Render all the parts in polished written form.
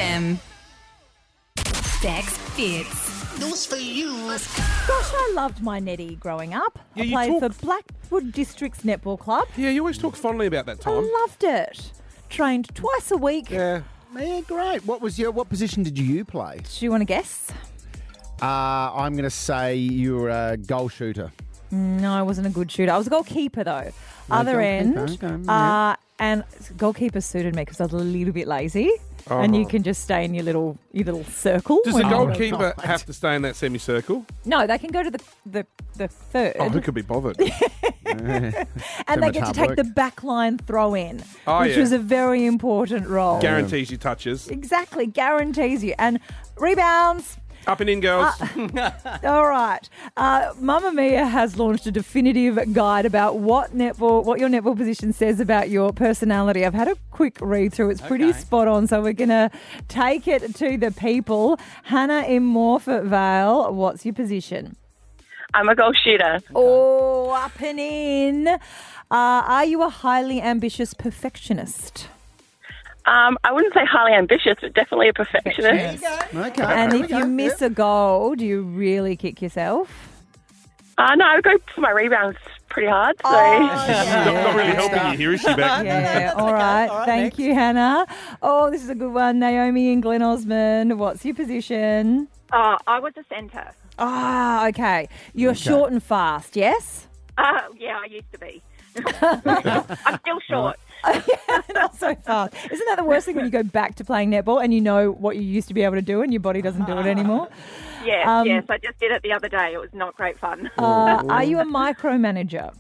FM. Bex Fits. News for you. Gosh, I loved my netty growing up. Yeah, I you played talk- for Blackwood District's Netball Club. Yeah, you always talk fondly about that time. I loved it. Trained twice a week. Yeah. Yeah, great. What position did you play? Do you want to guess? I'm going to say you were a goal shooter. No, I wasn't a good shooter. I was a goalkeeper though. Other end. goalkeeper, okay, yeah. And goalkeeper suited me because I was a little bit lazy. And you can just stay in your little circle. Does the when- goalkeeper have to stay in that semicircle? No, they can go to the third. Oh, who could be bothered? and they much get to hard take work. the backline throw in, Oh, which yeah. was a very important role. Guarantees you touches. Exactly, guarantees you. And rebounds. Up and in, girls. All right. Mamma Mia has launched a definitive guide about what your netball position says about your personality. I've had a quick read through. It's pretty spot on, so we're going to take it to the people. Hannah in Morphett Vale, what's your position? I'm a goal shooter. Oh, up and in. Are you a highly ambitious perfectionist? I wouldn't say highly ambitious, but definitely a perfectionist. Okay. And there if we go. you miss a goal, do you really kick yourself? No, I go for my rebounds pretty hard. So. Not really helping you here, is she, Beck? Yeah, all right. Thank you, Hannah. Oh, this is a good one. Naomi in Glen Osmond, what's your position? I was a centre. Ah, okay. You're short and fast, yes? Yeah, I used to be. I'm still short. Not so fast. Isn't that the worst thing when you go back to playing netball and you know what you used to be able to do and your body doesn't do it anymore? Yes, I just did it the other day. It was not great fun. Are you a micromanager?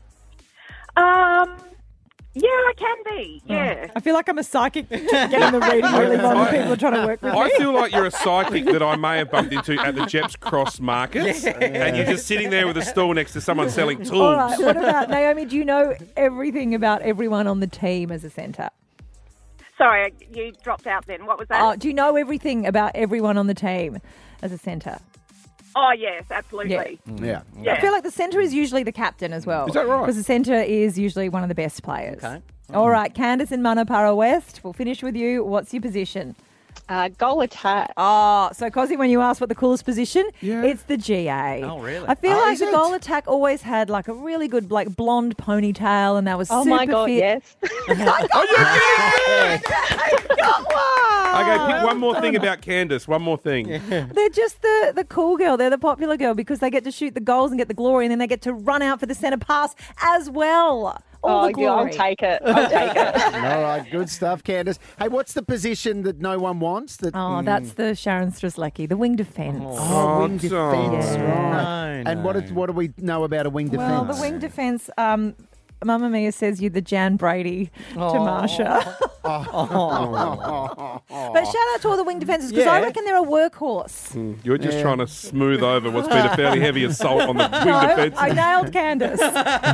Yeah, I can be. Yeah. I feel like I'm a psychic getting the reading really wrong when people are trying to work with I me. feel like you're a psychic that I may have bumped into at the Jeps Cross Markets, and you're just sitting there with a stall next to someone selling tools. All right, what about, Naomi, do you know everything about everyone on the team as a centre? Sorry, you dropped out then. What was that? Do you know everything about everyone on the team as a centre? Oh, yes, absolutely. Yeah. Yeah. I feel like the centre is usually the captain as well. Is that right? Because the centre is usually one of the best players. Okay. All right, Candice in Manapara West, we'll finish with you. What's your position? Goal attack. Oh, so Cosy, when you asked what the coolest position, Yeah. it's the GA. Oh, really? I feel like is the it? goal attack always had like a really good like blonde ponytail and that was Oh super my God, fit. yes. Okay, pick one more thing about Candace. One more thing. They're just the cool girl. They're the popular girl because they get to shoot the goals and get the glory and then they get to run out for the centre pass as well. All the glory. Yeah, I'll take it. All right, good stuff, Candice. Hey, what's the position that no one wants? Oh, that's the Sharon Strzelecki, the wing defence. Oh, wing defence, right. No, And no. what do we know about a wing defence? Well, the wing defence, Mamma Mia says you're the Jan Brady to Marsha. But shout out to all the wing defences because I reckon they're a workhorse. You're just trying to smooth over what's been a fairly heavy assault on the wing No, defence. I nailed Candice.